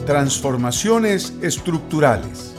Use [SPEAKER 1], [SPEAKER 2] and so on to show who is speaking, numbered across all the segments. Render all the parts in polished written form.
[SPEAKER 1] Transformaciones estructurales.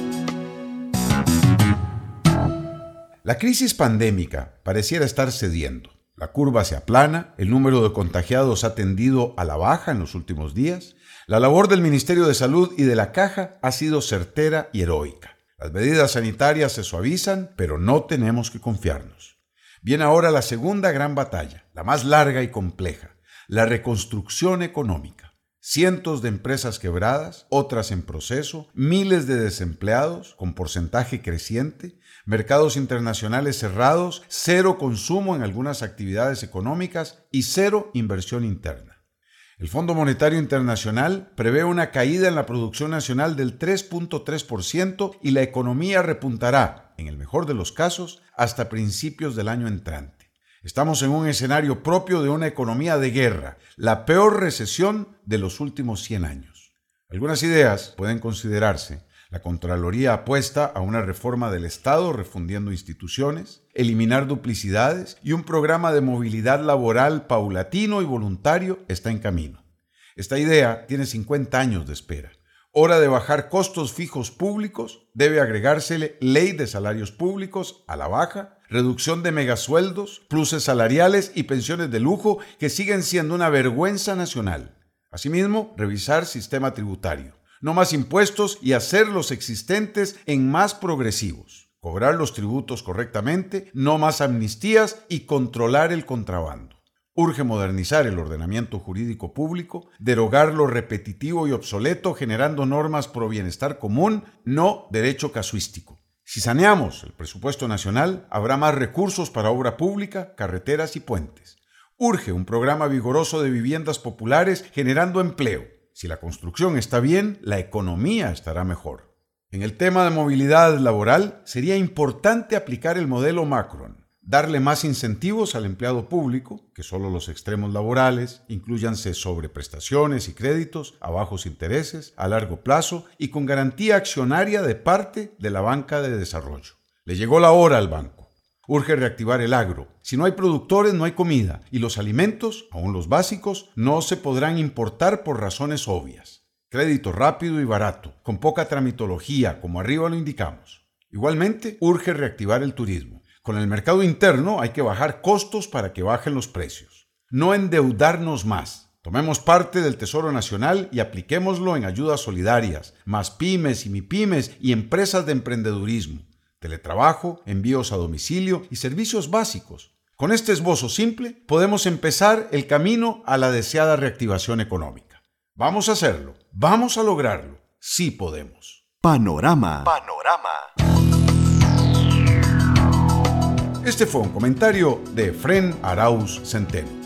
[SPEAKER 1] La crisis pandémica pareciera estar cediendo. La curva se aplana, el número de contagiados ha tendido a la baja en los últimos días. La labor del Ministerio de Salud y de la Caja ha sido certera y heroica. Las medidas sanitarias se suavizan, pero no tenemos que confiarnos. Viene ahora la segunda gran batalla, la más larga y compleja, la reconstrucción económica. Cientos de empresas quebradas, otras en proceso, miles de desempleados con porcentaje creciente, mercados internacionales cerrados, cero consumo en algunas actividades económicas y cero inversión interna. El Fondo Monetario Internacional prevé una caída en la producción nacional del 3.3% y la economía repuntará, en el mejor de los casos, hasta principios del año entrante. Estamos en un escenario propio de una economía de guerra, la peor recesión de los últimos 100 años. Algunas ideas pueden considerarse. La Contraloría apuesta a una reforma del Estado refundiendo instituciones, eliminar duplicidades y un programa de movilidad laboral paulatino y voluntario está en camino. Esta idea tiene 50 años de espera. Hora de bajar costos fijos públicos, debe agregársele ley de salarios públicos a la baja, reducción de megasueldos, pluses salariales y pensiones de lujo que siguen siendo una vergüenza nacional. Asimismo, revisar sistema tributario. No más impuestos y hacer los existentes en más progresivos. Cobrar los tributos correctamente, no más amnistías y controlar el contrabando. Urge modernizar el ordenamiento jurídico público, derogar lo repetitivo y obsoleto generando normas pro bienestar común, no derecho casuístico. Si saneamos el presupuesto nacional, habrá más recursos para obra pública, carreteras y puentes. Urge un programa vigoroso de viviendas populares generando empleo. Si la construcción está bien, la economía estará mejor. En el tema de movilidad laboral, sería importante aplicar el modelo Macron. Darle más incentivos al empleado público, que solo los extremos laborales, inclúyanse sobreprestaciones y créditos a bajos intereses, a largo plazo y con garantía accionaria de parte de la banca de desarrollo. Le llegó la hora al banco. Urge reactivar el agro. Si no hay productores, no hay comida, y los alimentos, aún los básicos, no se podrán importar por razones obvias. Crédito rápido y barato, con poca tramitología, como arriba lo indicamos. Igualmente, urge reactivar el turismo. Con el mercado interno hay que bajar costos para que bajen los precios. No endeudarnos más. Tomemos parte del Tesoro Nacional y apliquémoslo en ayudas solidarias, más pymes y mipymes y empresas de emprendedurismo, teletrabajo, envíos a domicilio y servicios básicos. Con este esbozo simple podemos empezar el camino a la deseada reactivación económica. Vamos a hacerlo. Vamos a lograrlo. Sí podemos.
[SPEAKER 2] Panorama.
[SPEAKER 1] Este fue un comentario de Efrén Arauz Centeno.